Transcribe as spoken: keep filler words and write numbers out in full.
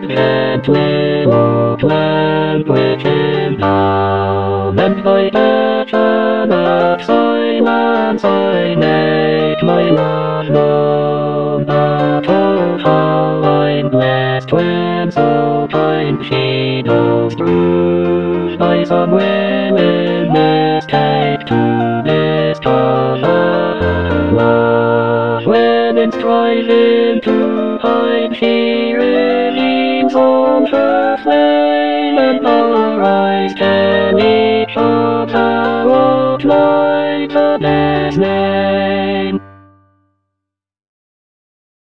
and willow plant within down, and by passion of silence I make my love known. But oh, how I'm blessed when so kind she knows through by some willing mistake to this color love. When in striving to hide she relieves all her flesh.